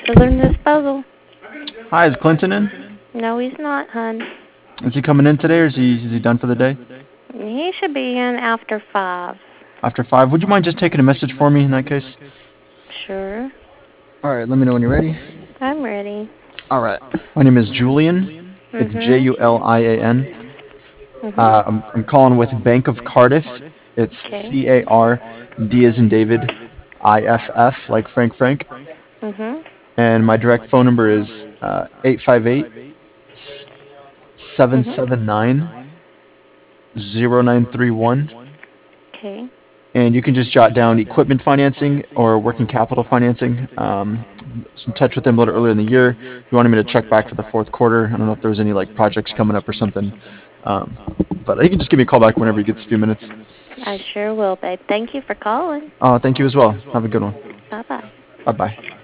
Children's Disposal. Hi, is Clinton in? No, he's not, hon. Is he coming in today, or is he done for the day? He should be in after 5. After 5? Would you mind just taking a message for me in that case? Sure. All right, let me know when you're ready. I'm ready. All right. My name is Julian. It's Mhm. Julian. Mhm. I'm calling with Bank of Cardiff. It's Okay. CARD as in David, IFF like Frank. Mhm. And my direct phone number is 858 Mhm. 779 0931. Okay. And you can just jot down equipment financing or working capital financing. Was in touch with them a little earlier in the year. He wanted me to check back for the fourth quarter. I don't know if there was any like projects coming up or something. Um, but he can just give me a call back whenever he gets a few minutes. I sure will, babe. Thank you for calling. Thank you as well. Have a good one. Bye bye. Bye bye.